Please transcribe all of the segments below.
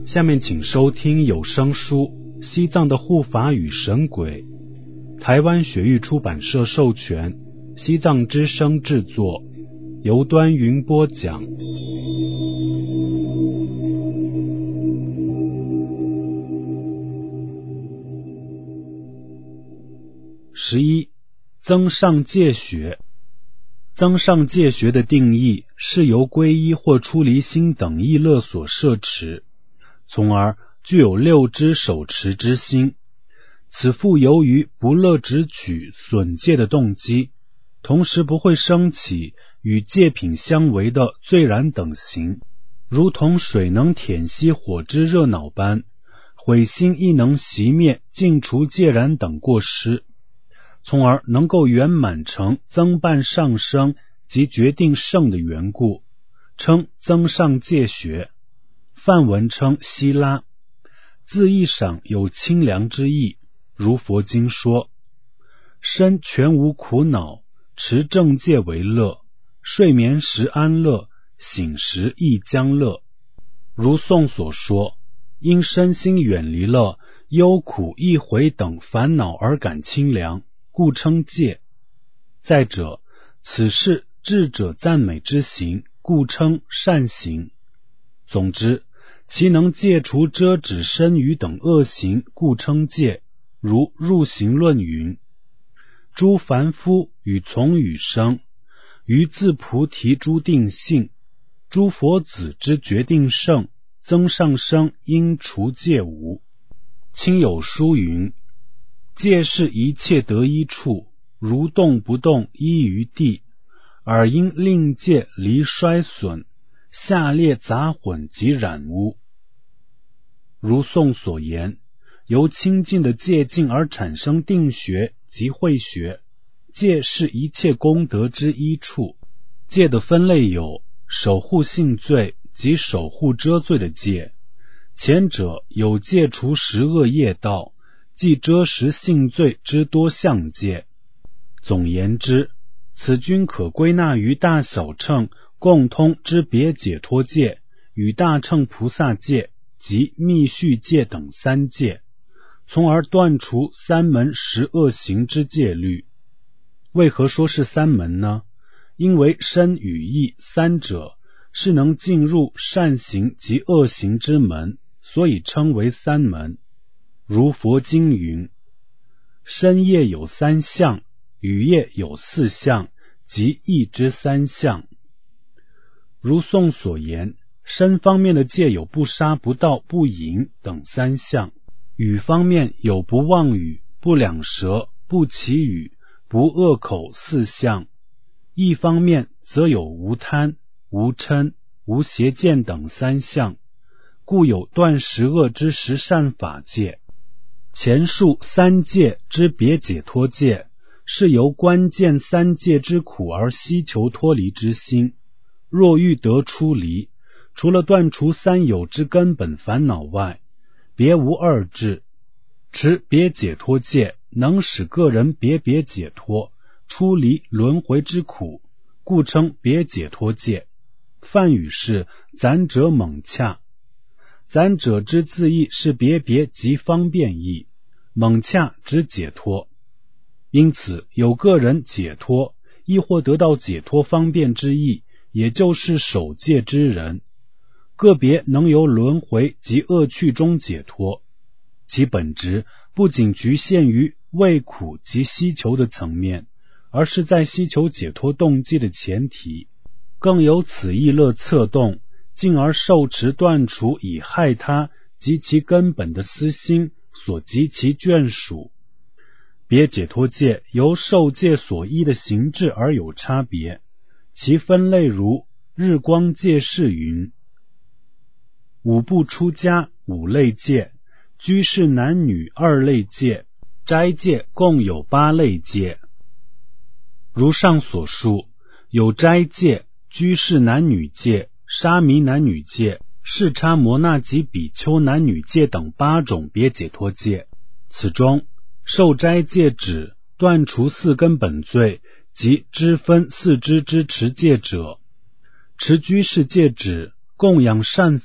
下面请收听有声书《西藏的护法与神鬼》，台湾雪域出版社授权，西藏之声制作，由端云播讲。11. 增上戒学。增上戒学的定义是由皈依或出离心等意乐所摄持，从而具有六支手持之心。此复由于不乐执取损戒的动机，同时不会升起与戒品相违的醉然等行，如同水能舔熄火之热恼般，悔心亦能熄灭净除戒然等过失，从而能够圆满成增办上升及决定胜的缘故，称增上戒学，梵文称希拉。字义上有清凉之意，如佛经说：身全无苦恼，持正戒为乐，睡眠时安乐，醒时亦将乐。如颂所说，因身心远离了忧苦忆悔等烦恼而感清凉，故称戒。再者，此是智者赞美之行，故称善行。总之，其能戒除遮止身语等恶行，故称戒。如入行论云：诸凡夫与从语生，于自菩提诸定性，诸佛子之决定胜，增上生应除戒无。亲友书云：戒是一切得一处，如动不动依于地，而因令戒离衰损，下列杂混及染污。如颂所言，由清净的戒境而产生定学及慧学，戒是一切功德之一处。戒的分类有守护性罪及守护遮罪的戒，前者有戒除十恶业道，即遮实性罪之多项戒。总言之，此均可归纳于大小乘共通之别解脱戒与大乘菩萨戒及密续戒等三戒，从而断除三门十恶行之戒律。为何说是三门呢？因为身语意三者是能进入善行及恶行之门，所以称为三门。如佛经云：身业有三项，语业有四项，即意之三项。如颂所言，身方面的戒有不杀不盗不淫等三项，语方面有不妄语不两舌不绮语不恶口四项，意方面则有无贪无嗔无邪见等三项，故有断十恶之十善法戒。前述三戒之别解脱戒，是由关键三戒之苦而希求脱离之心，若欲得出离，除了断除三有之根本烦恼外，别无二致。持别解脱戒能使个人别解脱，出离轮回之苦，故称别解脱戒。梵语是暂者猛恰，暂者之字义是别及方便义，猛恰指解脱。因此有个人解脱，亦或得到解脱方便之意，也就是守戒之人，个别能由轮回及恶趣中解脱，其本质不仅局限于畏苦及希求的层面，而是在希求解脱动机的前提，更有此意乐策动，进而受持断除以害他及其根本的私心所及其眷属。别解脱戒由受戒所依的形制而有差别，其分类如日光戒释云：五不出家五类戒，居士男女二类戒，斋戒共有八类戒。如上所述，有斋戒、居士男女戒、沙弥男女戒、视叉摩那及比丘男女戒等八种别解脱戒。此中受斋戒指断除四根本罪及支分四支之持戒者，持居士戒指供养善法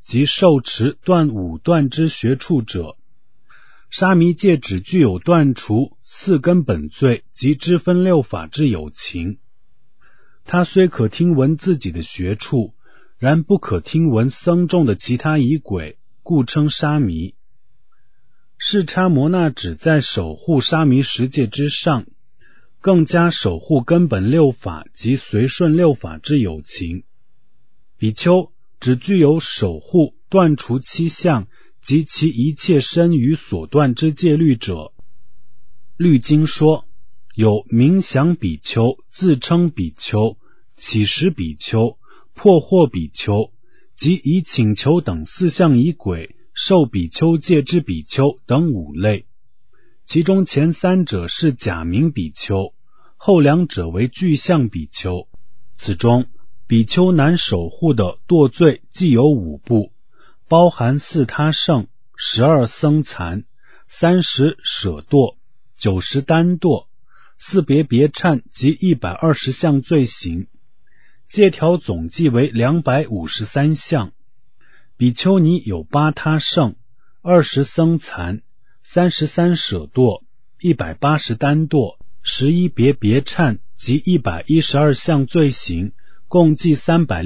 及受持断五断之学处者，沙弥戒只具有断除四根本罪及知分六法之有情。他虽可听闻自己的学处，然不可听闻僧众的其他仪轨，故称沙弥。视叉摩那只在守护沙弥十戒之上，更加守护根本六法及随顺六法之有情。比丘只具有守护断除七相及其一切身语所断之戒律者。律经说，有冥想比丘、自称比丘、起食比丘、破惑比丘及以请求等四项仪轨受比丘戒之比丘等五类。其中前三者是假名比丘，后两者为具相比丘。此中比丘难守护的堕罪既有五部，包含四他胜、12僧残、30舍堕、90单堕、4别别忏及120项罪行，戒条总计为253项。比丘尼有8他胜、20僧残、33舍堕、180单堕、11别别忏及112项罪行，共计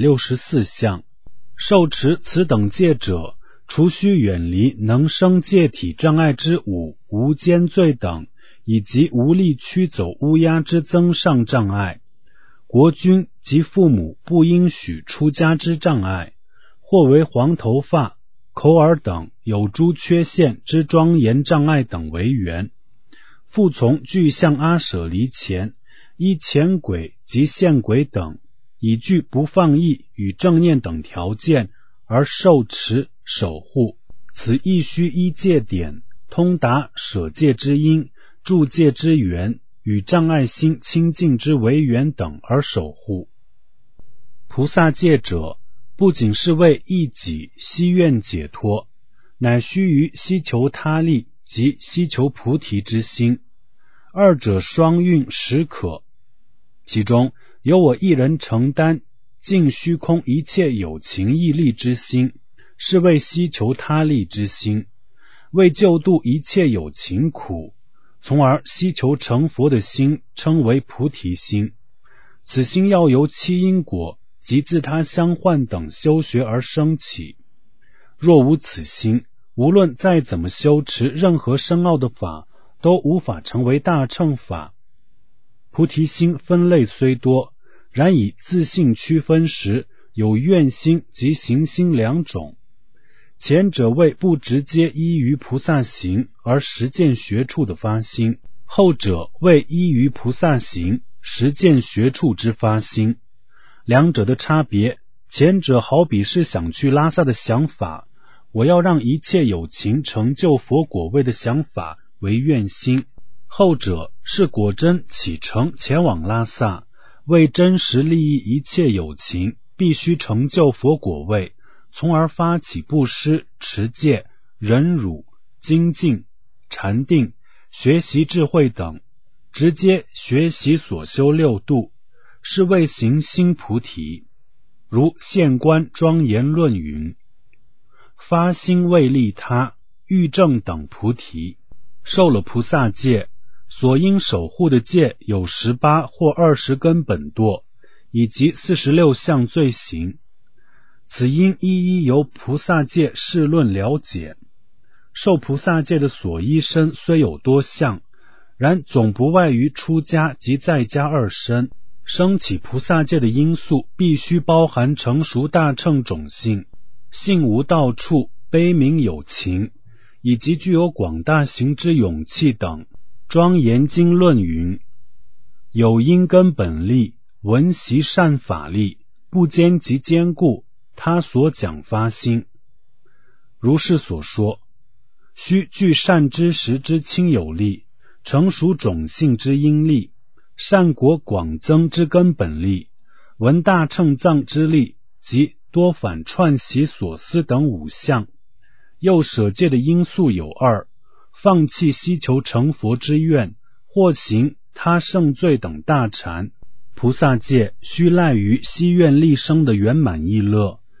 364项。受持此等戒者，除须远离能生戒体障碍之五无间罪等，以及无力驱走乌鸦之增上障碍，国君及父母不应许出家之障碍，或为黄头发、口耳等有诸缺陷之庄严障碍等为缘，复从具相阿舍离前，依前轨及现轨等，以具不放逸与正念等条件而受持守护。此亦须依戒典通达舍戒之因、住戒之缘与障碍心清净之为缘等而守护。菩萨戒者，不仅是为一己希愿解脱，乃须于希求他利及希求菩提之心，二者双运实可。其中由我一人承担尽虚空一切有情义利之心，是为希求他利之心，为救度一切有情苦，从而希求成佛的心称为菩提心。此心要由七因果及自他相换等修学而生起。若无此心，无论再怎么修持任何深奥的法，都无法成为大乘法。菩提心分类虽多，然以自性区分时，有愿心及行心两种。前者为不直接依于菩萨行而实践学处的发心，后者为依于菩萨行实践学处之发心。两者的差别，前者好比是想去拉萨的想法，我要让一切有情成就佛果位的想法为愿心；后者是果真启程前往拉萨，为真实利益一切有情，必须成就佛果位，从而发起布施、持戒、忍辱、精进、禅定、学习智慧等，直接学习所修六度，是为行心菩提。如现观庄严论云：发心为利他，欲证等菩提。受了菩萨戒，所应守护的戒有18或20根本堕，以及46项罪行。此因一一由菩萨戒释论了解。受菩萨戒的所依身虽有多项，然总不外于出家及在家二身。升起菩萨戒的因素必须包含成熟大乘种性、性无到处、悲悯有情，以及具有广大行之勇气等。庄严经论云：有因根本力，闻习善法力，不坚及坚固，他所讲发心。如是所说，须具善知识之亲友力，成熟种性之因力，善果广增之根本力，闻大乘藏之力，及多反串习所思等5项。又舍戒的因素有2：放弃希求成佛之愿，或行他胜罪等大禅。菩萨戒须赖于希愿利生的圆满意乐，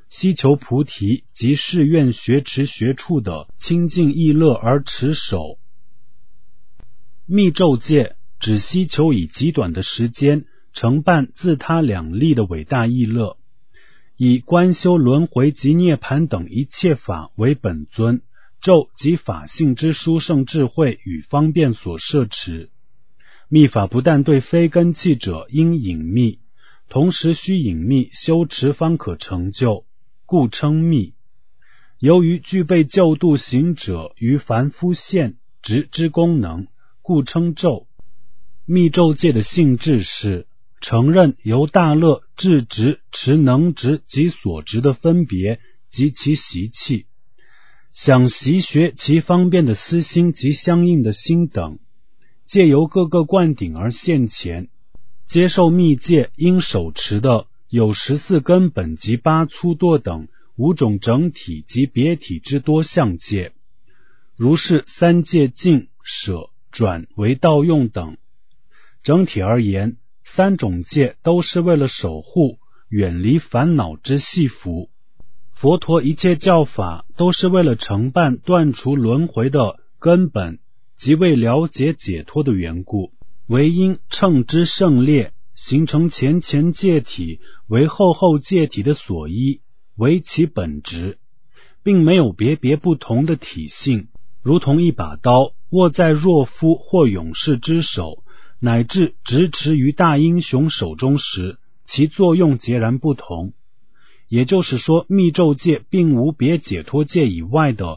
希求菩提及誓愿学持学处的清净意乐而持守。密咒戒只希求以极短的时间承办自他两利的伟大意乐，以观修轮回及涅盘等一切法为本尊，咒及法性之殊胜智慧与方便所摄持。密法不但对非根器者应隐秘，同时须隐秘修持方可成就，故称密。由于具备救度行者于凡夫现执之功能，故称咒。密咒戒的性质是承认由大乐、智执、持能执及所执的分别及其习气，想习学其方便的私心及相应的心等，借由各个灌顶而现前。接受密戒应手持的有14根本及8粗堕等5种整体及别体之多相戒，如是3戒净、舍、转为道用等。整体而言，3种戒都是为了守护远离烦恼之系缚。佛陀一切教法都是为了承办断除轮回的根本，即为了解解脱的缘故，唯因乘之胜劣，形成前戒体为后戒体的所依，为其本质，并没有别不同的体性，如同一把刀握在弱夫或勇士之手，乃至执持于大英雄手中时，其作用截然不同。也就是说，密咒戒并无别解脱戒以外的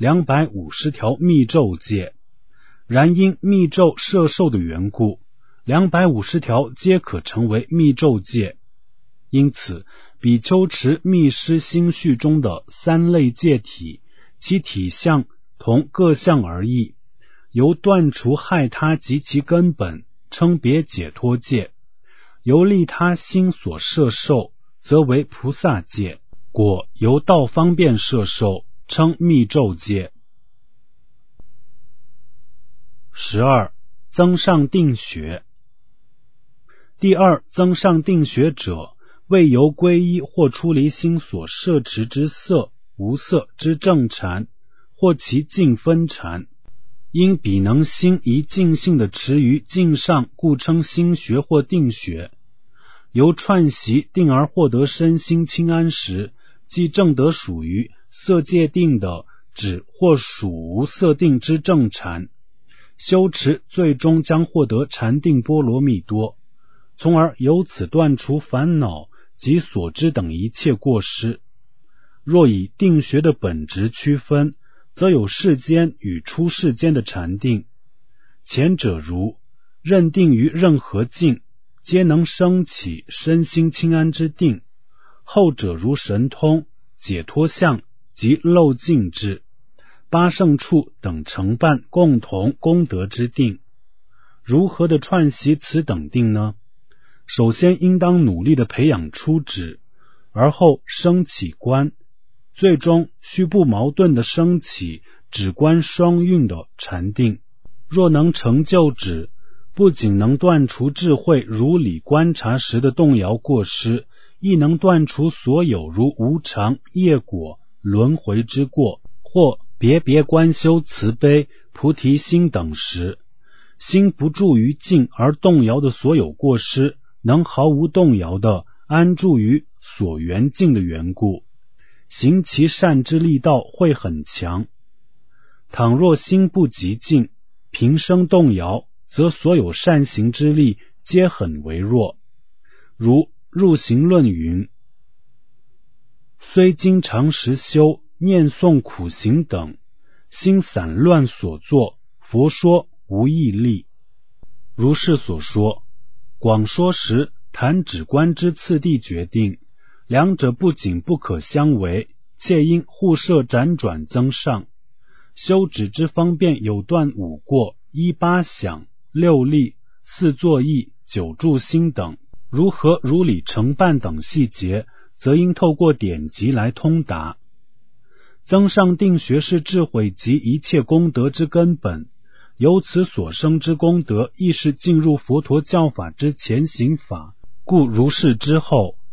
250条密咒戒，然因密咒摄受的缘故，250条皆可成为密咒戒。因此，比丘持密施心序中的3类戒体，其体相同各相而异，由断除害他及其根本，称别解脱戒；由利他心所摄受，则为菩萨戒；果由道方便摄受，称密咒戒。12. 增上定学。第二增上定学者，为由皈依或出离心所摄持之色、无色之正禅，或其净分禅，因彼能心一净性的持于净上，故称心学或定学。由串习定而获得身心清安时，即正得属于色界定的止或属无色定之正禅，修持最终将获得禅定波罗蜜多，从而由此断除烦恼及所知等一切过失。若以定学的本质区分，则有世间与出世间的禅定，前者如认定于任何境，皆能生起身心清安之定；后者如神通、解脱相及漏尽智、八圣处等承办共同功德之定。如何的串习此等定呢？首先应当努力的培养出止，而后升起观，最终须不矛盾的升起止观双运的禅定。若能成就止，不仅能断除智慧如理观察时的动摇过失，亦能断除所有如无常、业果、轮回之过，或别观修慈悲、菩提心等时，心不住于境而动摇的所有过失，能毫无动摇地安住于所缘境的缘故，行其善之力道会很强。倘若心不极静，平生动摇，则所有善行之力皆很微弱。如入行论云：虽经常时修，念诵苦行等，心散乱所作，佛说无益力。如是所说，广说时谈止观之次第决定，两者不仅不可相违，且应互摄辗转增上。修止之方便有断五过、一八想、六力、四作意、九住心等，如何如理承办等细节，则应透过典籍来通达。增上定学是智慧及一切功德之根本，由此所生之功德亦是进入佛陀教法之前行法，故如是之后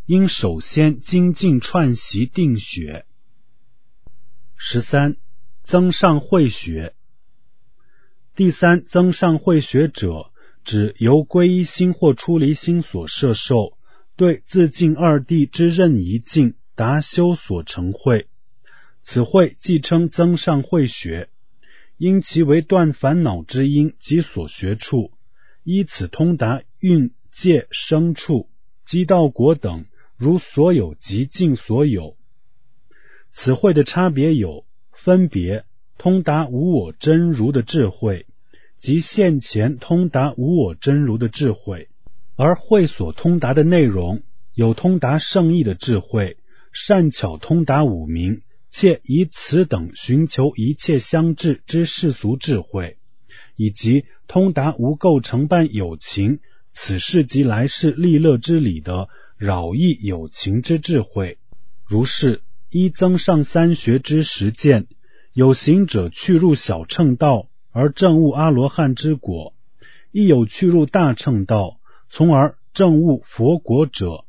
应首先精进串习定学。13. 增上慧学。第三增上慧学者，指由皈依心或出离心所摄受，对自净二谛之任一境达修所成慧。此慧即称增上慧学，因其为断烦恼之因及所学处，依此通达蕴界生处机道果等，如所有即尽所有。此慧的差别有：分别通达无我真如的智慧，及现前通达无我真如的智慧。而慧所通达的内容，有通达圣义的智慧，善巧通达五明，且以此等寻求一切相至之世俗智慧，以及通达无垢成办有情此世及来世利乐之理的扰益有情之智慧。如是依增上三学之实践，有行者去入小乘道而证悟阿罗汉之果，亦有去入大乘道从而证悟佛果者。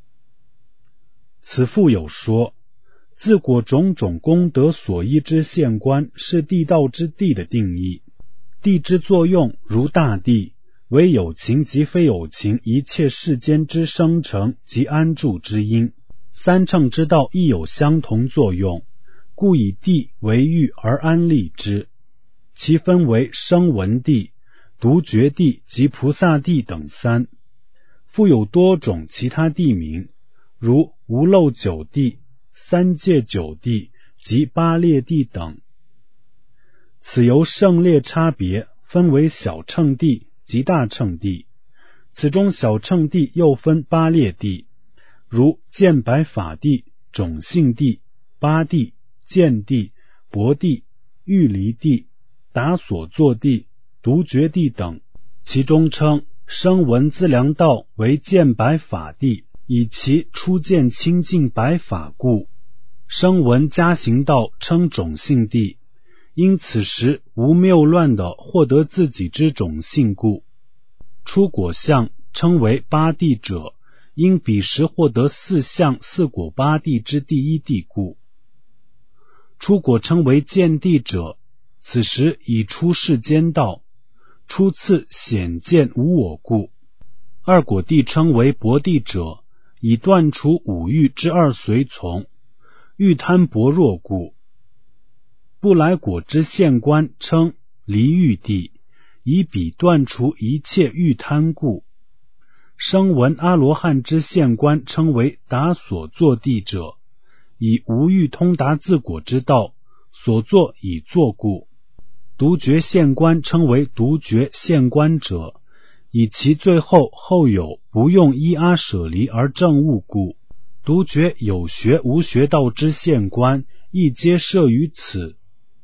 此复有说，自果种种功德所依之现观，是地道之地的定义。地之作用如大地，为有情及非有情一切世间之生成及安住之因。三乘之道亦有相同作用，故以地为喻而安立之。其分为声闻地、独觉地及菩萨地等三，复有多种其他地名，如无漏九地、三界九地及八列地等。此由胜劣差别，分为小乘地及大乘地。此中小乘地又分八列地，如见白法地、种性地、八地、见地、薄地、欲离地、达所作地、独觉地等。其中称声闻资粮道为见白法地，以其初见清净白法故；声闻加行道称种性地，因此时无谬乱的获得自己之种性故；出果相称为八地者，因彼时获得四相四果八地之第一地故；出果称为见地者，此时已出世间道，初次显见无我故；二果地称为薄地者，以断除五欲之二随从，欲贪薄弱故；不来果之现观称离欲地，以彼断除一切欲贪故；声闻阿罗汉之现观称为达所作地者，以无欲通达自果之道，所作以作故；独觉现观称为独觉现观者，以其最后有不用依阿舍离而证悟故；独觉有学无学道之现观，亦皆摄于此。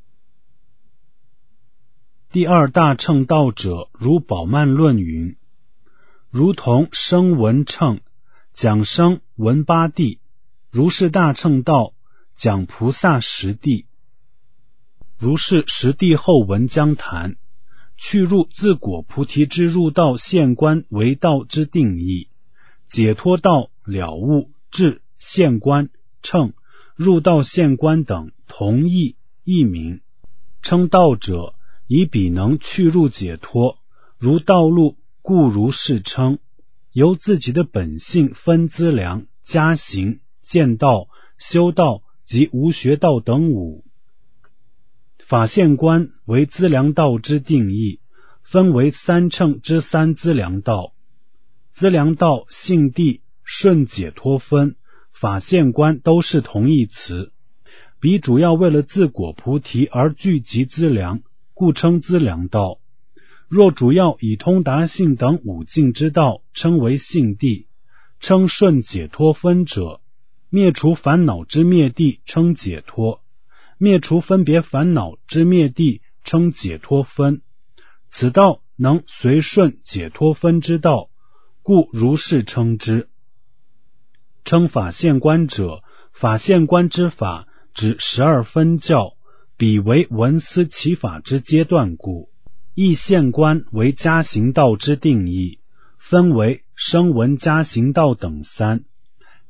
第二大乘道者，如宝鬘论云：如同声闻乘讲声闻八地，如是大乘道讲菩萨十地。如是十地后文将谈，去入自果菩提之入道现观为道之定义，解脱道、了悟、智、现观、乘、入道现观等同义异名。称道者，以彼能去入解脱，如道路，故如是称。由自己的本性分资粮、加行、见道、修道及无学道等五。法现观为资粮道之定义，分为三乘之三资粮道。资粮道、性地、顺解脱分、法现观都是同义词，彼主要为了自果菩提而聚集资粮，故称资粮道。若主要以通达性等五境之道，称为性地；称顺解脱分者，灭除烦恼之灭地称解脱，灭除分别烦恼之灭地称解脱分。此道能随顺解脱分之道，故如是称之。称法现观者，法现观之法指12分教，彼为闻思其法之阶段故。亦现观为加行道之定义，分为声闻加行道等三。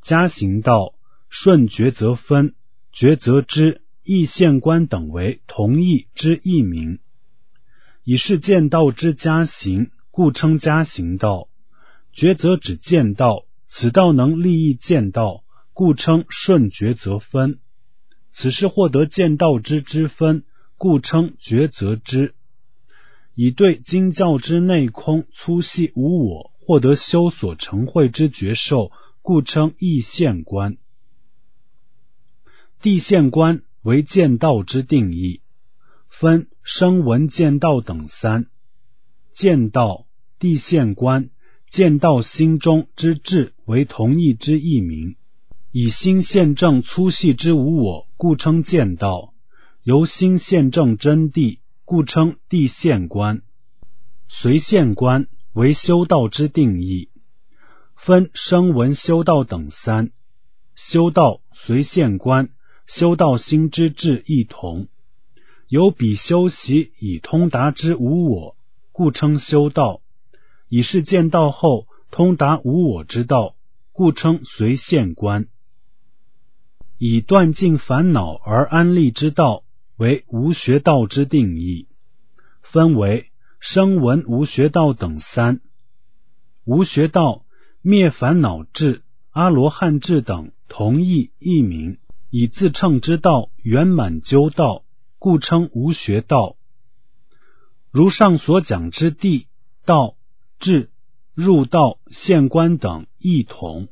加行道、顺觉则分、觉则知、义现观等为同义之异名。以是见道之加行，故称加行道。觉则指见道，此道能利益见道，故称顺觉则分。此是获得见道之知分，故称觉则知。以对经教之内空粗细无我，获得修所成慧之觉受，故称义现观。谛现观为见道之定义，分声闻见道等三。见道、谛现观、见道心中之智为同义之异名。以心现证粗细之无我，故称见道；由心现证真谛，故称谛现观。随现观为修道之定义，分声闻修道等三。修道、随现观、修道心之智异同，由彼修习以通达之无我，故称修道；以是见道后通达无我之道，故称随现观。以断尽烦恼而安立之道为无学道之定义，分为声闻无学道等三。无学道、灭烦恼智、阿罗汉智等同义异名，以自称之道圆满究道，故称无学道。如上所讲之谛、道、智、入道、现观等异同。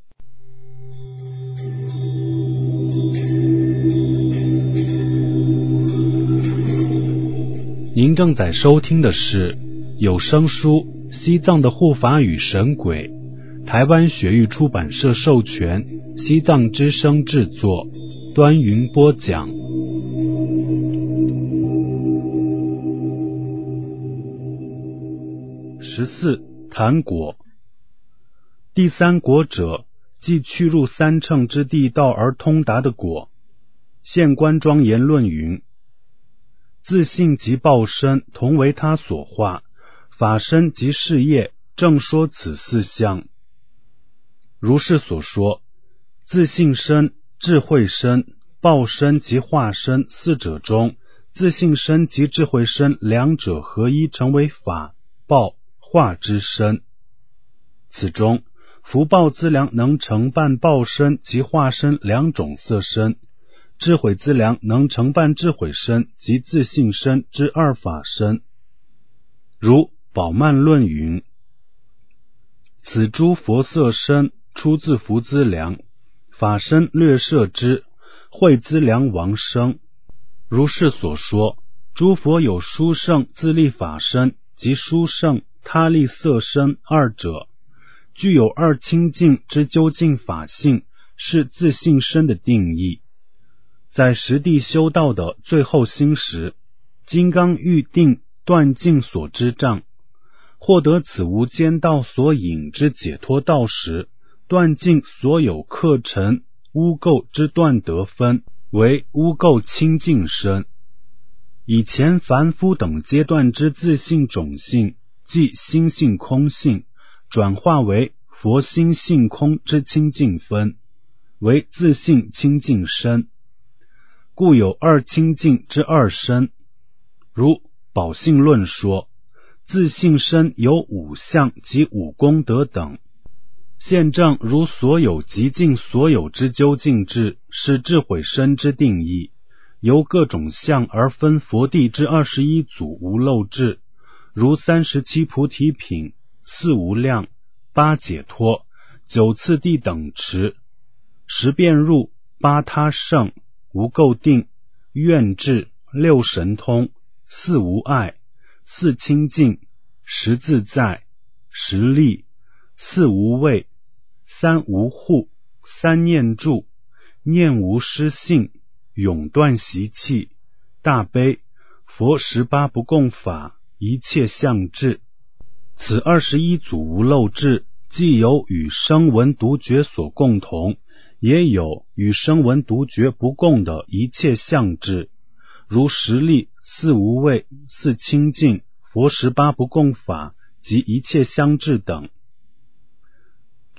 您正在收听的是有声书《西藏的护法与神鬼》，台湾学域出版社授权，西藏之声制作，端云播讲。14. 谈果。第三果者，即去入三乘之地道而通达的果。现观庄严论云：自性即报身，同为他所化；法身即事业，正说此四相。如是所说，自性身、智慧身、报身及化身四者中，自性身及智慧身两者合一，成为法、报、化之身。此中，福报资粮能承办报身及化身两种色身，智慧资粮能承办智慧身及自性身之二法身。如宝鬘论云：此诸佛色身出自福资粮，法身略摄之，慧资粮王生。如是所说，诸佛有殊胜自利法身及殊胜他利色身二者，具有二清净之究竟法性，是自性身的定义。在实地修道的最后心时，金刚欲定断尽所知障，获得此无间道所引之解脱道时，断尽所有客尘污垢之断得分，为污垢清净身。以前凡夫等阶段之自性种性，即心性空性，转化为佛心性空之清净分，为自性清净身。故有二清净之二身。如宝性论说，自性身有五相及五功德等。现证如所有极尽所有之究竟智，是智慧身之定义，由各种相而分佛地之21组无漏智，如37菩提品、4无量、8解脱、9次第等持、10遍入、8他胜、无垢定、愿智、6神通、4无碍、4清净、10自在、10力、4无畏、3无护、3念住、念无失性、永断习气、大悲、佛18不共法、一切相智。此21组无漏智，既有与声闻独觉所共同，也有与声闻独觉不共的一切相智，如10力、4无畏、4清净、佛18不共法及一切相智等。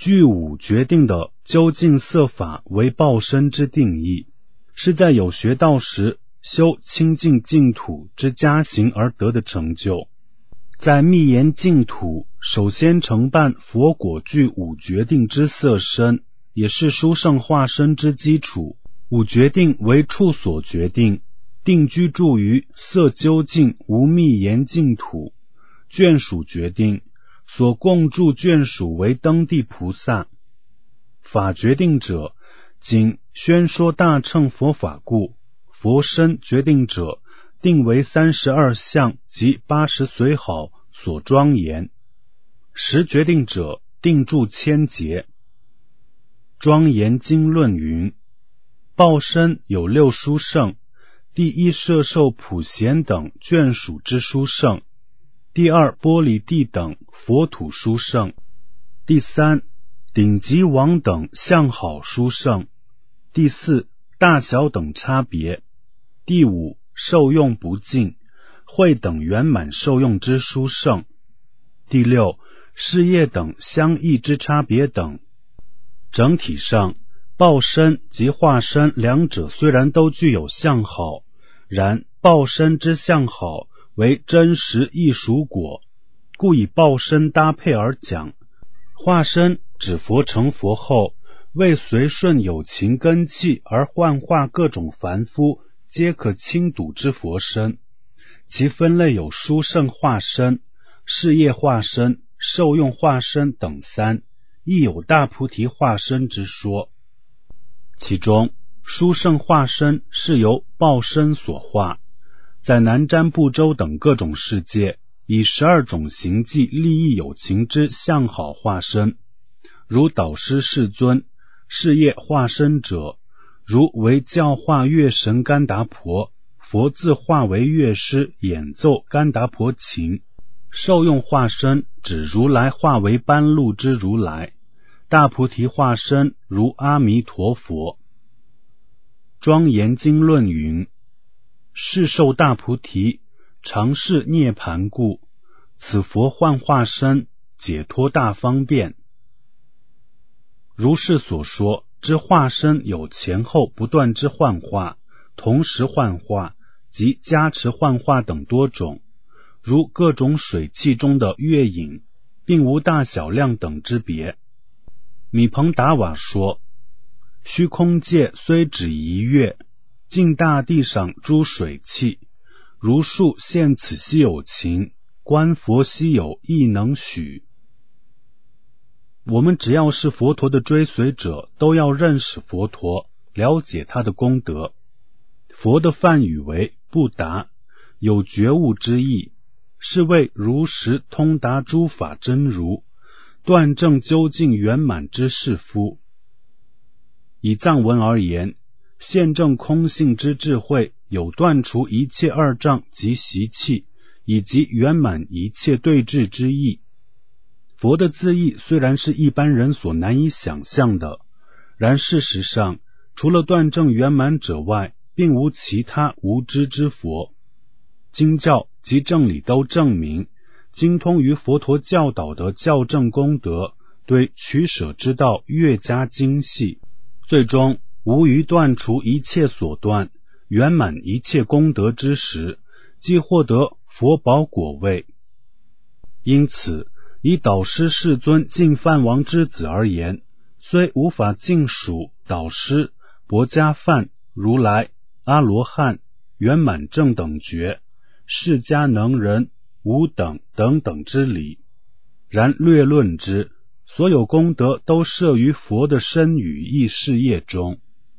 具五决定的究竟色法为报身之定义，是在有学道时修清净净土之加行而得的成就。在密言净土首先承办佛果具五决定之色身，也是殊胜化身之基础。五决定为处所决定，定居住于色究竟无密言净土。眷属决定所共住眷属为登地菩萨。法决定者，仅宣说大乘佛法故。佛身决定者，定为32相及80随好所庄严。实决定者，定住千劫。庄严经论云：报身有6殊胜，第一摄受普贤等眷属之殊胜，第二波璃地等佛土殊胜，第三顶级王等相好殊胜，第四大小等差别，第五受用不尽，会等圆满受用之殊胜，第六事业等相异之差别等。整体上，报身及化身两者虽然都具有相好，然报身之相好为真实异属果，故以报身搭配而讲。化身指佛成佛后，为随顺有情根器而幻化各种凡夫，皆可轻睹之佛身。其分类有殊胜化身、事业化身、受用化身等三，亦有大菩提化身之说。其中殊胜化身是由报身所化，在南瞻部洲等各种世界，以12种行迹利益有情之相好化身，如导师世尊；事业化身者，如为教化乐神干达婆，佛自化为乐师演奏干达婆琴；受用化身指如来化为般路之如来，大菩提化身如阿弥陀佛。庄严经论云：是受大菩提，常是涅盘故，此佛幻化身，解脱大方便。如是所说之化身有前后不断之幻化、同时幻化及加持幻化等多种，如各种水气中的月影，并无大小量等之别。米彭达瓦说：虚空界虽只一月，尽大地上诸水气，如数现此稀有情，观佛稀有亦能许。我们只要是佛陀的追随者，都要认识佛陀，了解他的功德。佛的梵语为不达，有觉悟之意，是为如实通达诸法真如，断证究竟圆满之士夫。以藏文而言，现证空性之智慧有断除一切二障及习气，以及圆满一切对治之意。佛的自意虽然是一般人所难以想象的，然事实上，除了断证圆满者外，并无其他无知之佛。经教及正理都证明，精通于佛陀教导的教正功德，对取舍之道越加精细，最终无于断除一切所断，圆满一切功德之时，即获得佛宝果位。因此，以导师世尊净饭王之子而言，虽无法尽数导师、薄伽梵、如来、阿罗汉、圆满正等觉、释迦能人、无等等等之理，然略论之，所有功德都摄于佛的身语意事业中。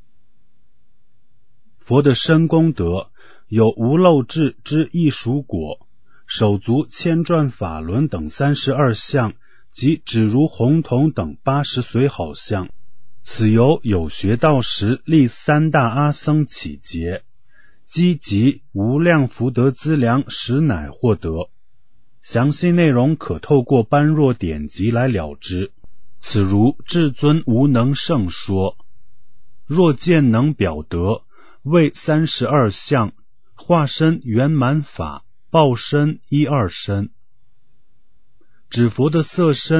佛的身功德有无漏智之异属果、手足千转法轮等32相，及指如红铜等80随好相。此由有学道时立3大阿僧起劫，积集无量福德资粮，实乃获得。详细内容可透过般若典籍来了知。此如至尊无能胜说：若见能表得，为32相，化身圆满法，报身1、2身。指佛的色身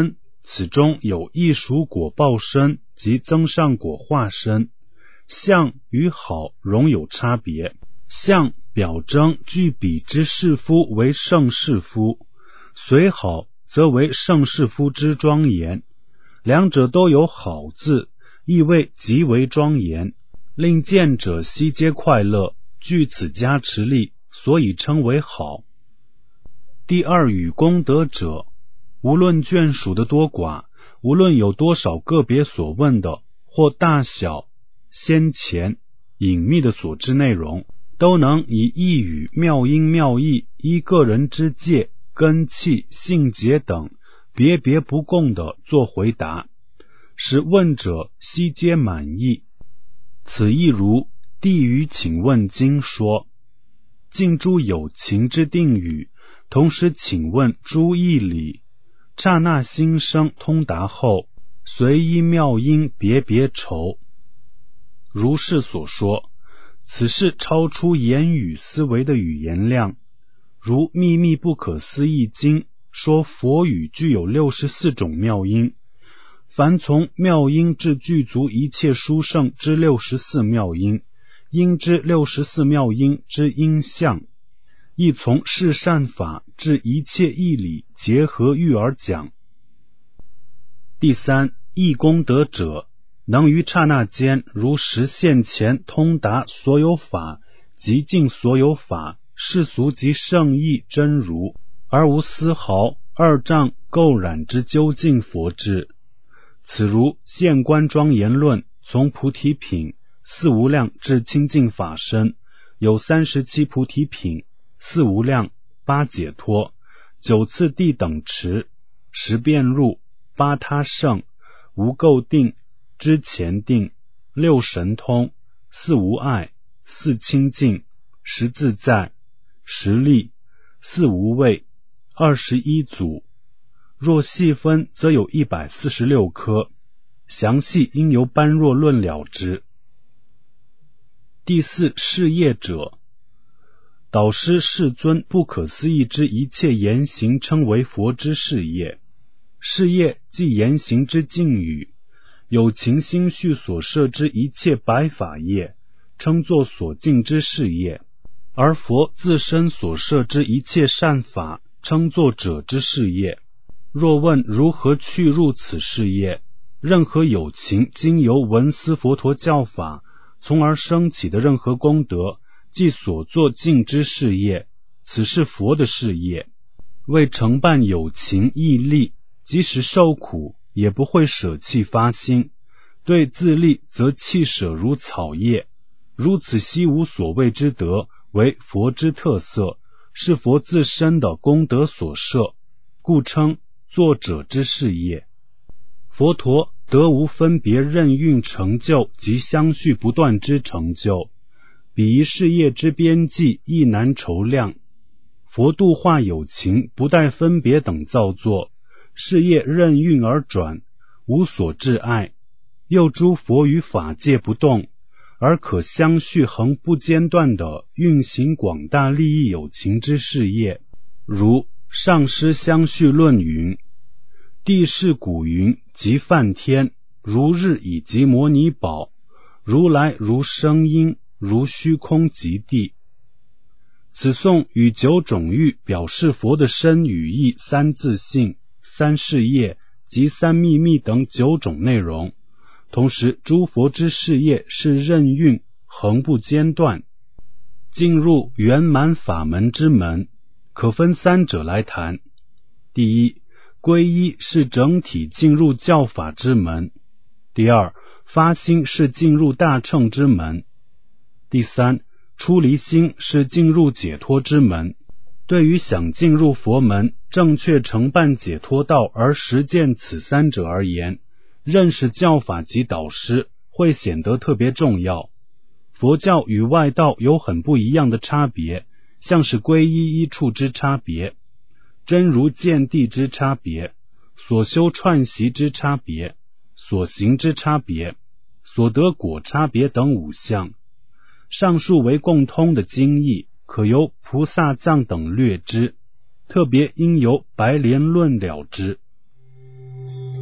此中有异熟果报身及增上果化身，相与好容有差别。相表征具彼之士夫为圣士夫，随好则为圣士夫之庄严，两者都有好字，意味极为庄严，令见者悉皆快乐，具此加持力，所以称为好。第二与功德者，无论眷属的多寡，无论有多少个别所问的，或大小、先前、隐秘的所知内容，都能以一语妙音妙义，依个人之戒、根器、性节等，别别不共的做回答，使问者悉皆满意。此亦如地狱请问经说，尽诸有情之定语，同时请问诸义理，刹那心生通达后，随依妙音别别筹。如是所说，此是超出言语思维的语言量。如秘密不可思议经说，佛语具有64种妙音，凡从妙音至具足一切殊胜之64妙音，应知64妙音之音相，亦从是善法至一切义理结合喻而讲。第三，义功德者，能于刹那间如实现前通达所有法，极尽所有法，世俗及圣义真如，而无丝毫二障垢染之究竟佛智。此如现观庄严论，从菩提品四无量至清净法身，有37菩提品、四无量、八解脱、9次第等持、10遍入、8他胜、无垢定、知前定、6神通、4无碍、4清净、10自在、10力、4无畏、21组。若细分，则有146颗，详细应由般若论了之。第四，事业者，导师世尊不可思议之一切言行，称为佛之事业。事业即言行之境语，有情心绪所摄之一切百法业，称作所尽之事业；而佛自身所摄之一切善法，称作者之事业。若问如何去入此事业，任何有情经由闻思佛陀教法，从而生起的任何功德，即所作尽之事业，此是佛的事业。为承办有情义利，即使受苦也不会舍弃发心，对自利则弃舍如草叶。如此悉无所谓之德，为佛之特色，是佛自身的功德所摄，故称作者之事业。佛陀得无分别任运成就及相续不断之成就，彼一事业之边际亦难筹量。佛度化有情，不待分别等造作，事业任运而转，无所滞碍。又诸佛于法界不动，而可相续恒不间断的运行广大利益有情之事业。如上师相续论云：地势古云即梵天，如日以及摩尼宝，如来如声音，如虚空即地。此颂与9种喻表示佛的身语意、三自性、三事业及三秘密等9种内容。同时诸佛之事业是任运恒不间断。进入圆满法门之门，可分3者来谈。第一，皈依是整体进入教法之门。第二，发心是进入大乘之门。第三，出离心是进入解脱之门。对于想进入佛门，正确承办解脱道而实践此3者而言，认识教法及导师会显得特别重要。佛教与外道有很不一样的差别，像是皈依依处之差别，真如见地之差别，所修串习之差别，所行之差别，所得果差别等5项。上述为共通的经义，可由菩萨藏等略知，特别应由白莲论了之。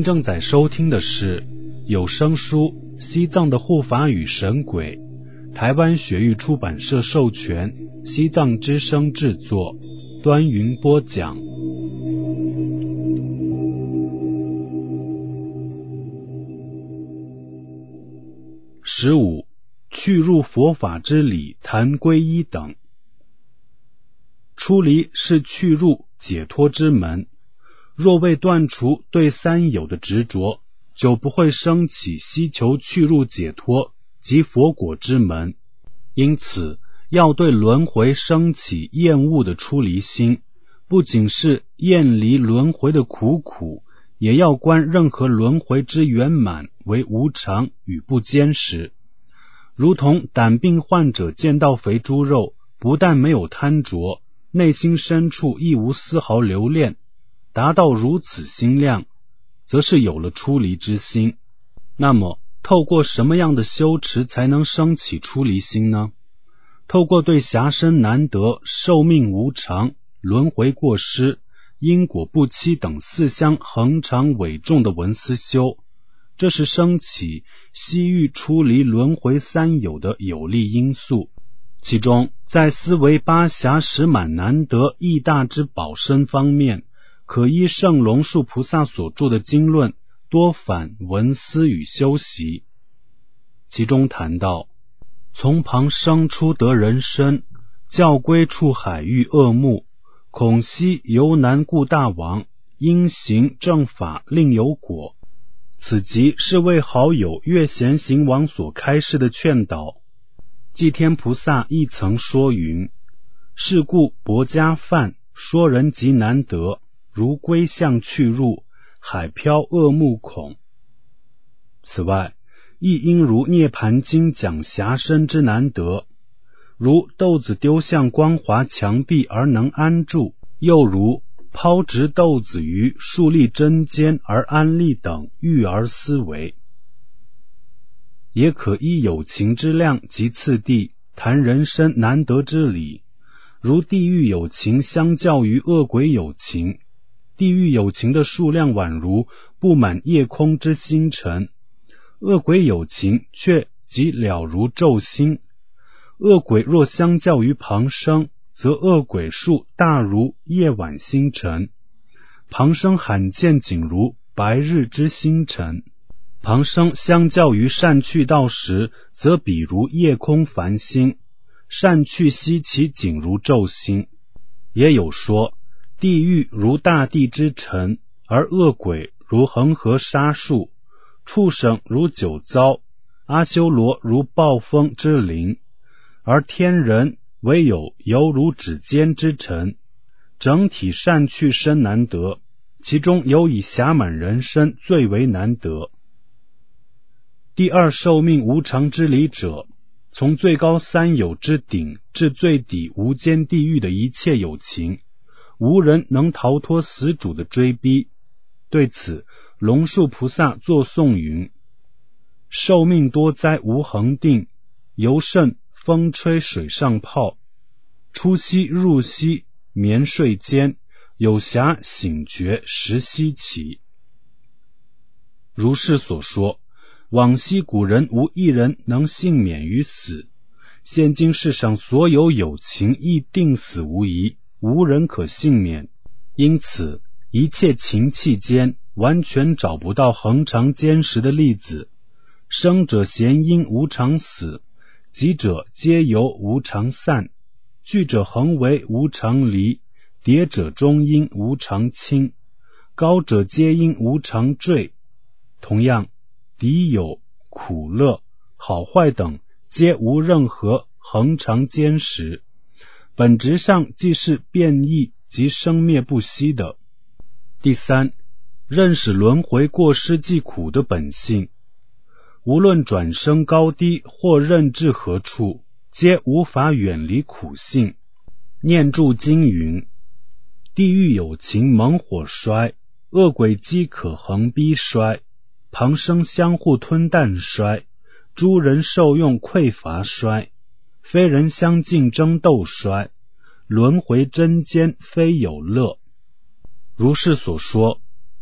您正在收听的是有声书《西藏的护法与神鬼》，台湾雪域出版社授权，西藏之声制作，端云播讲。15. 去入佛法之理，谈皈依等。出离是去入解脱之门，若未断除对三有的执着，就不会升起希求去入解脱及佛果之门。因此，要对轮回升起厌恶的出离心，不仅是厌离轮回的苦，也要观任何轮回之圆满为无常与不坚实。如同胆病患者见到肥猪肉，不但没有贪着，内心深处亦无丝毫留恋，达到如此心量，则是有了出离之心。那么透过什么样的修持才能升起出离心呢？透过对暇身难得、寿命无常、轮回过失、因果不期等四项恒常伟重的文思修，这是升起希欲出离轮回三有的有利因素。其中在思维八暇实满难得义大之宝身方面，可依圣龙树菩萨所著的经论多反文思与修习。其中谈到，从旁生出得人身，教归处海域恶目，恐悉犹难故大王，因行正法另有果。此即是为好友月贤行王所开示的劝导。寂天菩萨亦曾说云：是故薄伽梵说人极难得，如归向去入，海漂恶目恐。此外，亦应如涅盘经讲暇身之难得，如豆子丢向光滑墙壁而能安住，又如抛掷豆子于竖立针尖而安立等育儿思维。也可依有情之量及次第谈人身难得之理，如地狱有情相较于恶鬼有情，地狱有情的数量宛如布满夜空之星辰，恶鬼有情却即了如昼星。恶鬼若相较于旁生，则恶鬼数大如夜晚星辰，旁生罕见仅如白日之星辰。旁生相较于善趣道时，则比如夜空繁星，善趣稀奇仅如昼星。也有说，地狱如大地之尘，而恶鬼如恒河沙数，畜生如酒糟，阿修罗如暴风之灵，而天人唯有犹如指尖之尘。整体善趣深难得，其中尤以暇满人身最为难得。第二寿命无常之理者，从最高三有之顶至最底无间地狱的一切有情，无人能逃脱死主的追逼。对此，龙树菩萨作颂云：寿命多灾无恒定，尤甚风吹水上泡，出息入息眠睡间，有暇醒觉实稀奇。如是所说，往昔古人无一人能幸免于死，现今世上所有有情亦定死无疑，无人可幸免。因此一切情气间完全找不到恒常坚实的例子。生者咸因无常死，集者皆由无常散，聚者恒为无常离，跌者终因无常轻，高者皆因无常坠。同样，敌友、苦乐、好坏等皆无任何恒常坚实，本质上即是变异及生灭不息的。第三，认识轮回过失即苦的本性。无论转生高低或任至何处，皆无法远离苦性。念住经云：地狱有情猛火衰，恶鬼饥渴横逼衰，旁生相互吞啖衰，诸人受用匮乏衰，非人相竞争斗衰，轮回真间非有乐。如是所说，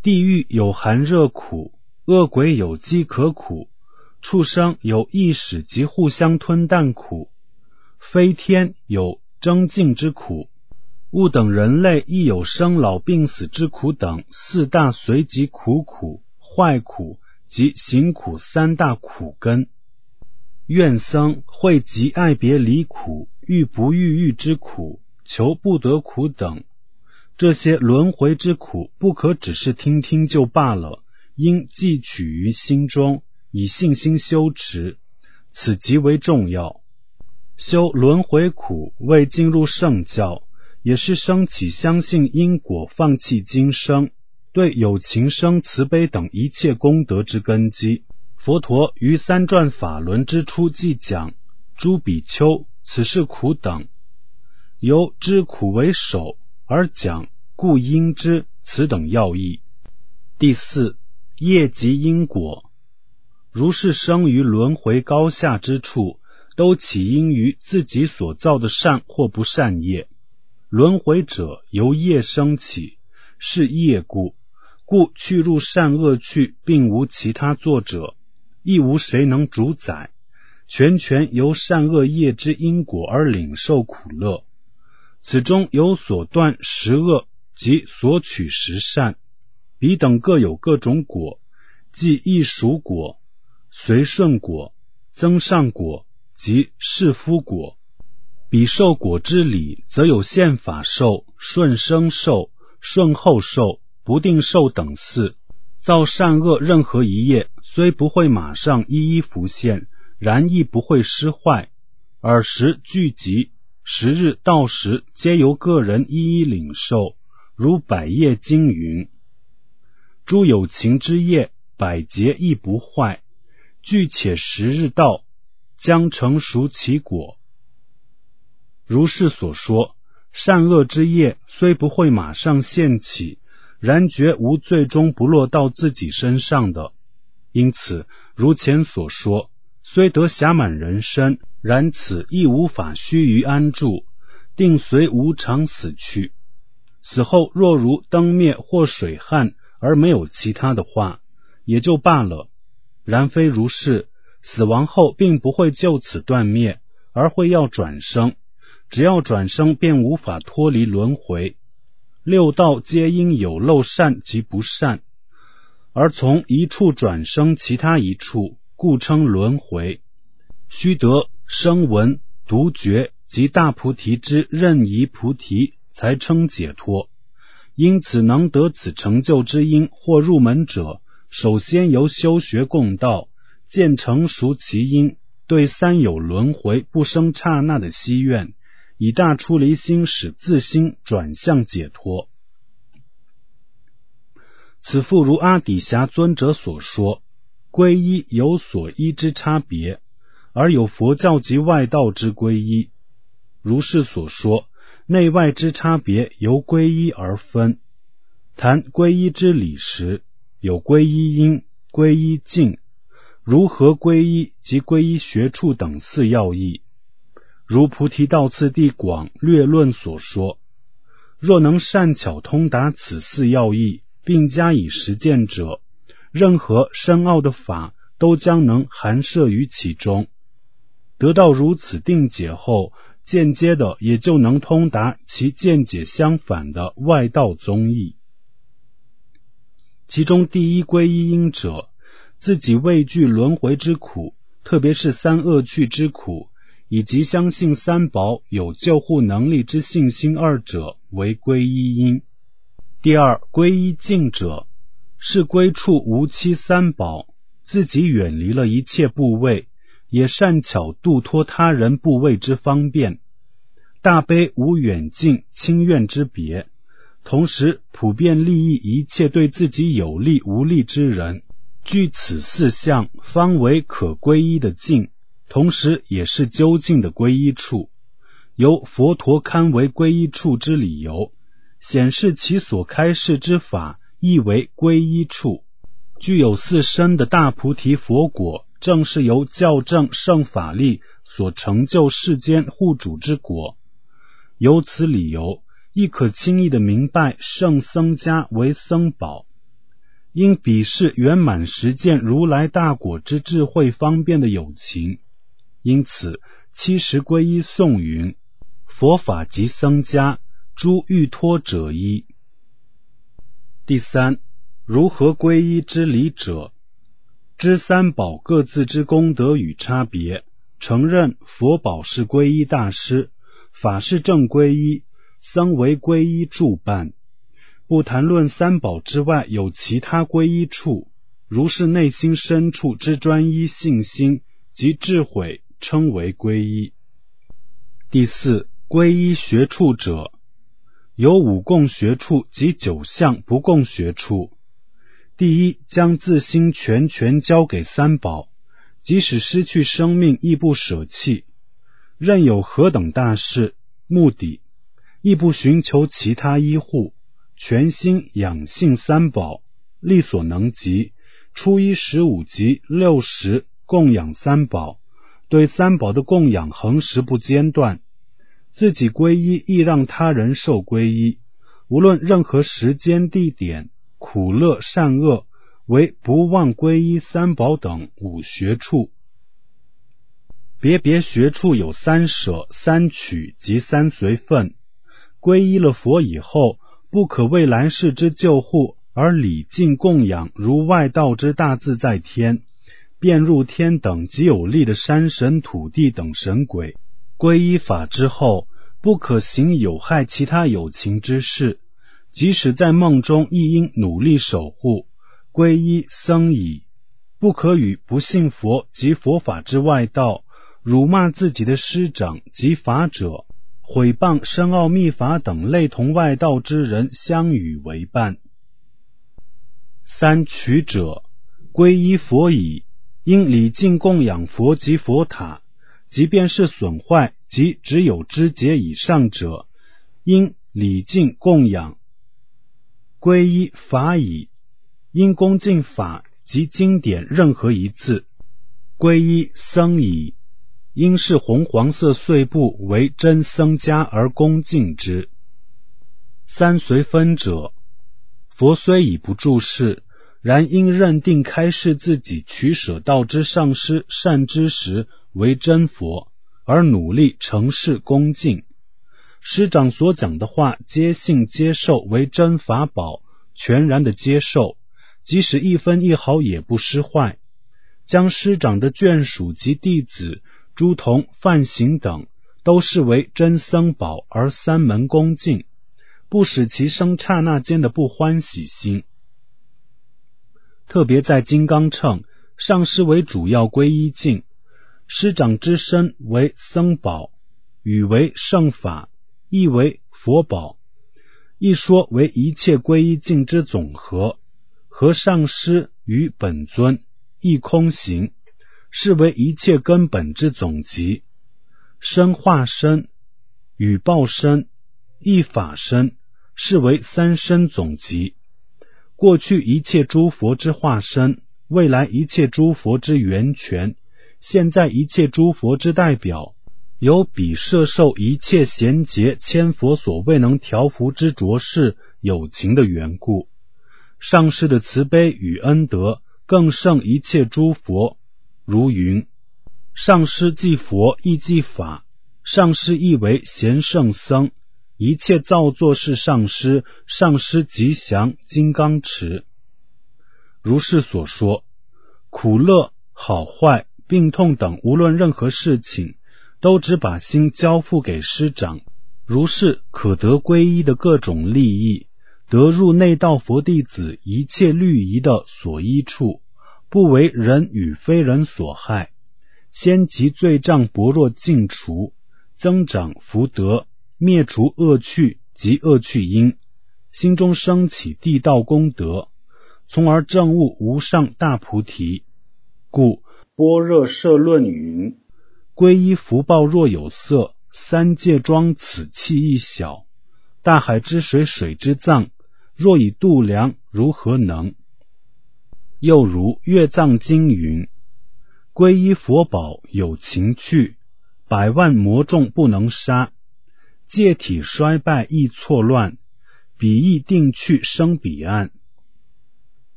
地狱有寒热苦，恶鬼有饥渴苦，畜生有异使及互相吞啖苦，飞天有争竞之苦，物等人类亦有生老病死之苦等四大随即苦、坏苦及行苦三大苦根。愿僧会集爱别离苦、欲不欲欲之苦、求不得苦等，这些轮回之苦不可只是听听就罢了，应记取于心中，以信心修持，此极为重要。修轮回苦未进入圣教，也是升起相信因果、放弃今生、对有情生慈悲等一切功德之根基。佛陀于三转法轮之初即讲，诸比丘，此是苦等，由知苦为首而讲，故应知此等要义。第四，业即因果。如是生于轮回高下之处，都起因于自己所造的善或不善业。轮回者由业生起，是业故，故去入善恶趣，并无其他作者，亦无谁能主宰，全由善恶业之因果而领受苦乐。此中有所断十恶及所取十善，彼等各有各种果，即异熟果、随顺果、增上果及士夫果。彼受果之理，则有现法受、顺生受、顺后受、不定受等四。造善恶任何一业，虽不会马上一一浮现，然亦不会失坏，尔时聚集，时日到时，皆由个人一一领受。如百业经云：诸有情之业，百劫亦不坏，具且时日到，将成熟其果。如是所说，善恶之业虽不会马上现起，然绝无最终不落到自己身上的。因此如前所说，虽得暇满人身，然此亦无法须臾安住，定随无常死去。死后若如灯灭或水旱，而没有其他的话，也就罢了。然非如是，死亡后并不会就此断灭，而会要转生，只要转生便无法脱离轮回。六道皆因有漏善及不善，而从一处转生其他一处，故称轮回。须得声闻、独觉及大菩提之任意菩提，才称解脱。因此能得此成就之因或入门者，首先由修学共道，见成熟其因，对三有轮回不生刹那的希愿，以大出离心使自心转向解脱。此复如阿底峡尊者所说，皈依有所依之差别，而有佛教及外道之皈依。如是所说，内外之差别由皈依而分。谈皈依之理时，有皈依因、皈依境、如何皈依及皈依学处等四要义。如菩提道次第广略论所说，若能善巧通达此四要义，并加以实践者，任何深奥的法都将能含摄于其中。得到如此定解后，间接的也就能通达其见解相反的外道宗义。其中第一皈依因者，自己畏惧轮回之苦，特别是三恶趣之苦，以及相信三宝有救护能力之信心二者为皈依因。第二，皈依境者，是归处无期三宝，自己远离了一切部位，也善巧度脱他人部位之方便，大悲无远近亲怨之别，同时普遍利益一切对自己有利无利之人。据此四项，方为可皈依的境，同时也是究竟的皈依处。由佛陀堪为皈依处之理由，显示其所开示之法亦为皈依处。具有四身的大菩提佛果，正是由校正圣法力所成就世间护主之果。由此理由，亦可轻易地明白圣僧家为僧宝， 因彼是圆满实践如来大果之智慧方便的有情，因此70皈依颂云：佛法及僧家，诸欲托者依。第三，如何皈依之理者，知三宝各自之功德与差别，承认佛宝是皈依大师，法是正皈依，僧为皈依助伴。不谈论三宝之外有其他皈依处，如是内心深处之专一信心及智慧，称为皈依。第四，皈依学处者，有5共学处及9项不共学处。第一，将自心全交给三宝，即使失去生命亦不舍弃，任有何等大事，目的亦不寻求其他依护，全心养信三宝，力所能及，初一15及60供养三宝，对三宝的供养恒时不间断，自己皈依亦让他人受皈依，无论任何时间地点，苦乐善恶，为不忘皈依三宝等5学处。别学处有3舍、3取及3随分。皈依了佛以后，不可为来世之救护而礼敬供养如外道之大自在天、遍入天等极有力的山神土地等神鬼。皈依法之后，不可行有害其他有情之事，即使在梦中亦应努力守护。皈依僧仪，不可与不信佛及佛法之外道，辱骂自己的师长及法者，毁谤深奥密法等类同外道之人相与为伴。3取者，皈依佛仪，应礼敬供养佛及佛塔，即便是损坏及只有肢节以上者，应礼敬供养。皈依法仪，应恭敬法及经典任何一字。皈依僧仪，应是红黄色碎布为真僧家而恭敬之。3随分者，佛虽已不住世，然应认定开示自己取舍道之上师善知识为真佛，而努力承事恭敬。师长所讲的话，皆信接受为真法宝，全然的接受，即使1分1毫也不失坏。将师长的眷属及弟子、诸同、梵行等都视为真僧宝而3门恭敬，不使其生刹那间的不欢喜心。特别在金刚乘，上师为主要皈依境，师长之身为僧宝，语为圣法，意为佛宝，一说为一切皈依境之总和，和上师与本尊亦空行，是为一切根本之总集。身化身与报身亦法身，是为3身总集。过去一切诸佛之化身，未来一切诸佛之源泉，现在一切诸佛之代表，由彼摄受一切贤劫千佛所未能调伏之浊世有情的缘故。上师的慈悲与恩德更胜一切诸佛，如云：上师即佛亦即法，上师亦为贤圣僧，一切造作是上师，上师吉祥金刚持。如是所说，苦乐好坏病痛等无论任何事情，都只把心交付给师长，如是可得皈依的各种利益，得入内道佛弟子一切律仪的所依处，不为人与非人所害，先及罪障薄弱尽除，增长福德，灭除恶趣及恶趣因，心中升起地道功德，从而证悟无上大菩提。故般若摄论云：皈依福报若有色，3界庄此器亦小，大海之水水之藏，若以度量如何能？又如月藏经云：皈依佛宝有情趣，100万魔众不能杀，界体衰败亦错乱，彼亦定去生彼岸。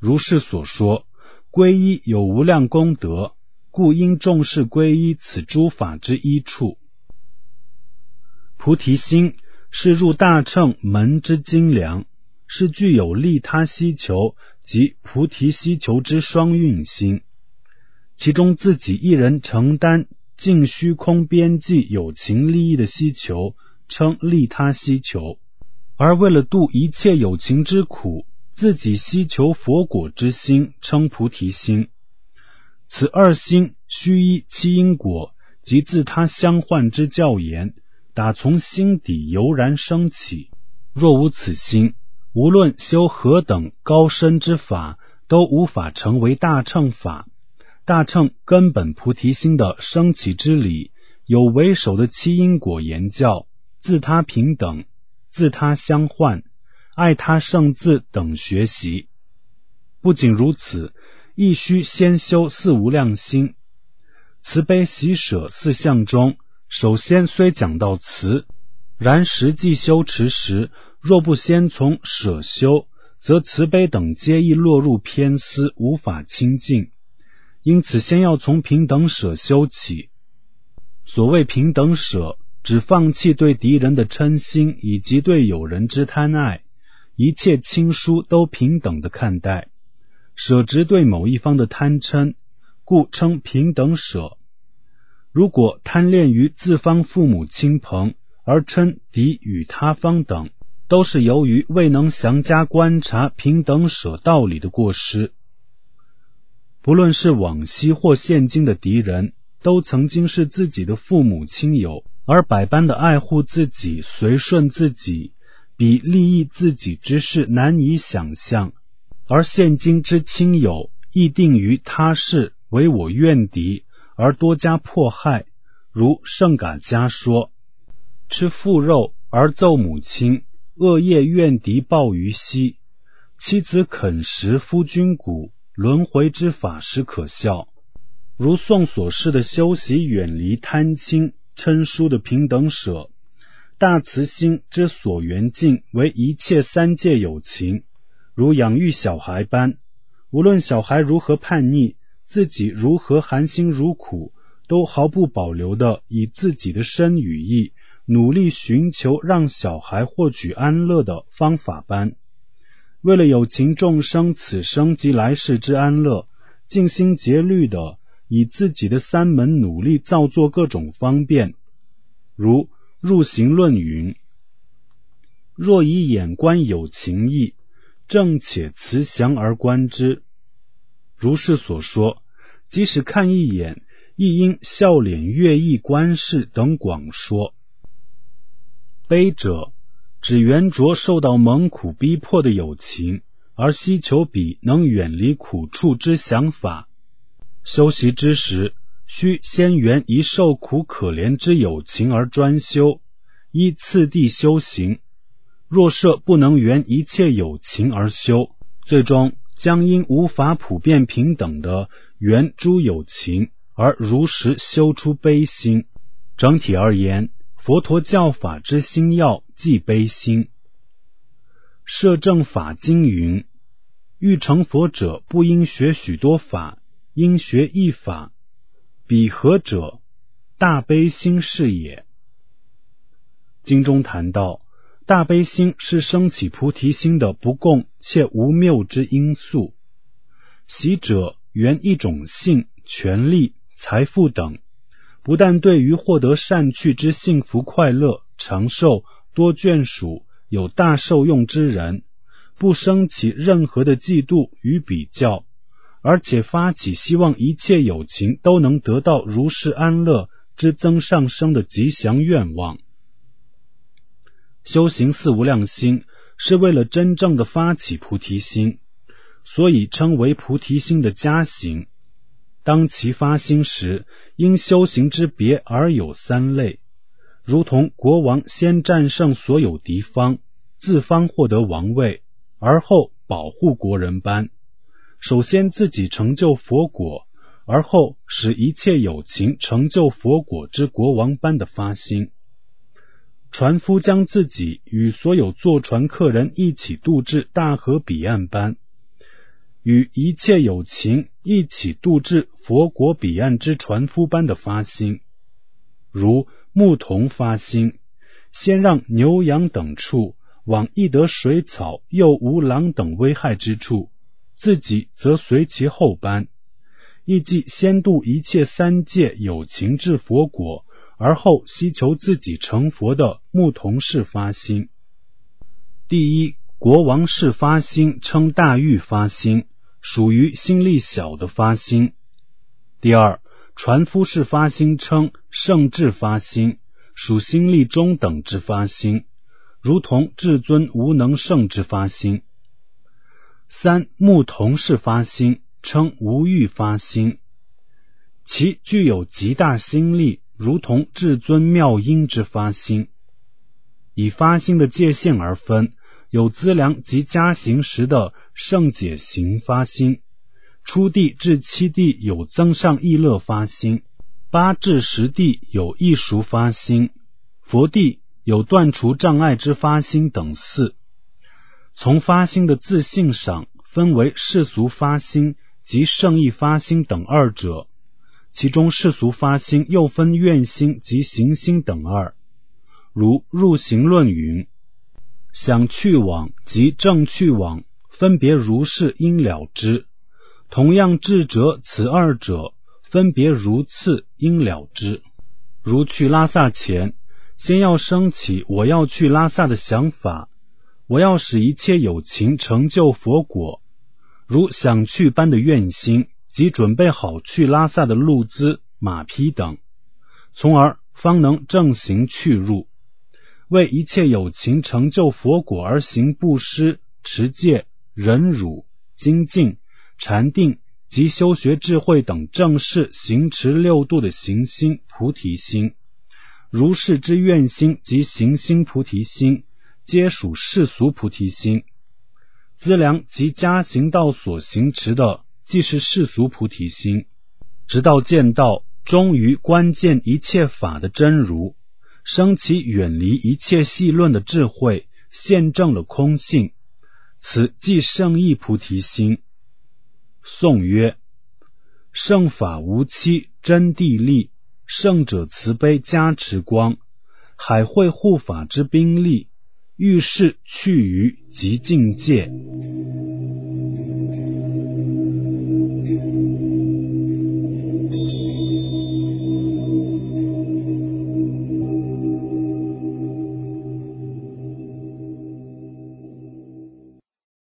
如是所说，皈依有无量功德，故应重视皈依此诸法之一处。菩提心是入大乘门之精良，是具有利他希求及菩提希求之双运心，其中自己一人承担尽虚空边际有情利益的希求，称利他希求，而为了度一切有情之苦，自己希求佛果之心，称菩提心。此二心须依七因果及自他相换之教言，打从心底油然升起。若无此心，无论修何等高深之法，都无法成为大乘法。大乘根本菩提心的升起之理，有为首的七因果言教、自他平等、自他相换、爱他胜自等学习。不仅如此，亦须先修四无量心。慈悲喜舍四相中，首先虽讲到慈，然实际修持时，若不先从舍修，则慈悲等皆易落入偏私，无法清净。因此先要从平等舍修起。所谓平等舍，只放弃对敌人的嗔心，以及对友人之贪爱，一切亲疏都平等的看待，舍执对某一方的贪嗔，故称平等舍。如果贪恋于自方父母亲朋，而嗔敌与他方等，都是由于未能详加观察平等舍道理的过失。不论是往昔或现今的敌人，都曾经是自己的父母亲友，而百般的爱护自己，随顺自己，比利益自己之事难以想象。而现今之亲友，亦定于他事为我怨敌，而多加迫害。如圣嘎迦说，吃父肉而奏母亲，恶业怨敌报于息，妻子啃食夫君骨，轮回之法实可笑。如宋所示的修习远离贪亲嗔疏的平等舍，大慈心之所缘境为一切三界有情，如养育小孩般，无论小孩如何叛逆，自己如何含辛茹苦，都毫不保留地以自己的身语意努力寻求让小孩获取安乐的方法般。为了有情众生此生及来世之安乐，尽心竭虑地以自己的三门努力造作各种方便。如入行论云，若以眼观有情义，正且慈祥而观之。如是所说，即使看一眼，亦应笑脸悦意观视等广说。悲者指缘着受到蒙苦逼迫的有情，而希求彼能远离苦处之想法。修习之时，须先缘一受苦可怜之有情而专修，依次第修行。若设不能缘一切有情而修，最终将因无法普遍平等的缘诸有情，而如实修出悲心。整体而言，佛陀教法之心要即悲心。摄正法经云，欲成佛者，不应学许多法，应学一法，彼何者？大悲心是也。经中谈到，大悲心是升起菩提心的不共且无谬之因素。习者原一种性、权力、财富等，不但对于获得善趣之幸福快乐、长寿、多眷属有大受用之人，不生起任何的嫉妒与比较，而且发起希望一切有情都能得到如是安乐之增上升的吉祥愿望。修行四无量心是为了真正的发起菩提心，所以称为菩提心的加行。当其发心时，因修行之别而有三类，如同国王先战胜所有敌方，自方获得王位，而后保护国人般。首先自己成就佛果，而后使一切有情成就佛果之国王般的发心。船夫将自己与所有坐船客人一起渡至大河彼岸般， 与一切有情一起度至佛国彼岸之船夫般的发心，如牧童发心，先让牛羊等畜往易得水草又无狼等危害之处，自己则随其后班，亦即先度一切三界有情至佛果，而后希求自己成佛的牧童式发心。第一，国王式发心称大欲发心，属于心力小的发心。第二，船夫式发心称圣智发心，属心力中等之发心，如同至尊无能圣之发心。三，牧童式发心称无欲发心，其具有极大心力，如同至尊妙音之发心。以发心的界限而分，有资粮及加行时的圣解行发心，初地至七地有增上意乐发心，八至十地有艺熟发心，佛地有断除障碍之发心等四。从发心的自性上分为世俗发心及圣意发心等二者，其中世俗发心又分愿心及行心等二。如入行论云，想去往及正去往分别如是应了之，同样智者此二者分别如次应了之。如去拉萨前，先要升起我要去拉萨的想法，我要使一切有情成就佛果，如想去般的愿心，即准备好去拉萨的路资、马匹等，从而方能正行去入。为一切有情成就佛果而行布施、持戒、忍辱、精进、禅定及修学智慧等正事行持六度的行心菩提心，如是之愿心及行心菩提心，皆属世俗菩提心。资粮及加行道所行持的，即是世俗菩提心。直到见到终于观见一切法的真如，生起远离一切细论的智慧，现证了空性，此即圣意菩提心。颂曰：圣法无期，真谛力，圣者慈悲加持光，海会护法之兵力，遇事去于极境界。